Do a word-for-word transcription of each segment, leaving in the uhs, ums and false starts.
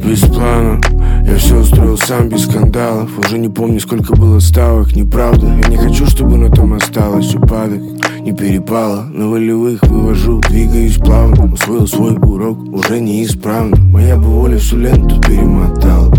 без плана. Я все устроил сам без скандалов. Уже не помню, сколько было ставок, неправда. Я не хочу, чтобы на том осталось все падать. Не перепало, на волевых вывожу, двигаюсь плавно. Усвоил свой урок, уже неисправно. Моя бы воля всю ленту перемотала.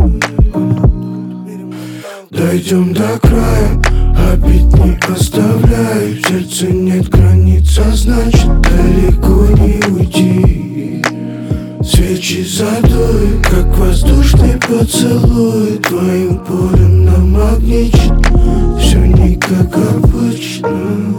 Дойдем до края, обид не оставляю. В сердце нет границ, а значит далеко не уйти. Свечи задуют, как воздушный поцелуй. Твоим полем намагничит, все не как обычно.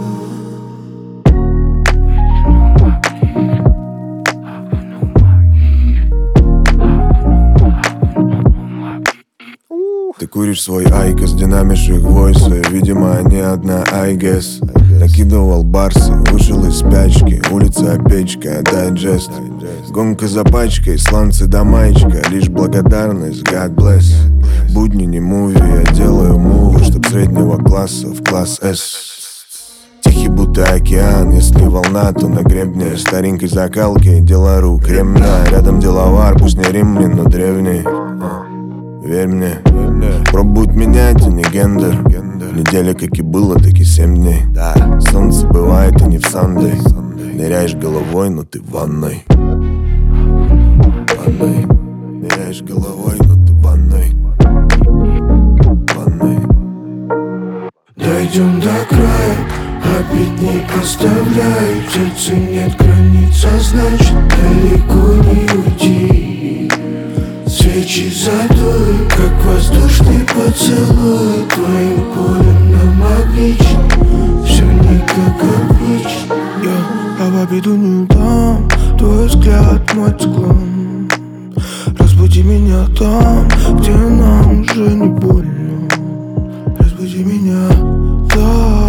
Ты куришь свой айкос, динамишь их войсы. Видимо, не одна, I guess. Накидывал барсы, вышел из спячки. Улица печка, дайджест. Гонка за пачкой, сланцы до маечка. Лишь благодарность, God bless. Будни не муви, я делаю мувы, чтоб среднего класса в класс S. Тихий будто океан, если волна, то на гребне. Старенькой закалки, дела рук, ремня. Рядом деловар, пусть не римлян, но древний. Верь мне, пробуют менять, а не гендер. Неделя как и было, так и семь дней. Солнце бывает и не в Сандей. Ныряешь головой, но ты в ванной. Ванной. Ныряешь головой, но ты в ванной. Ванной. Дойдем до края, обид не оставляю. В сердце нет границ, а значит далеко не уйти. Свечи задуют, как воздушный поцелуй. Твоим полем намагничит, все не как обычно. Я в обиду не дам, твой взгляд, мой склон. Разбуди меня там, где нам уже не больно. Разбуди меня там.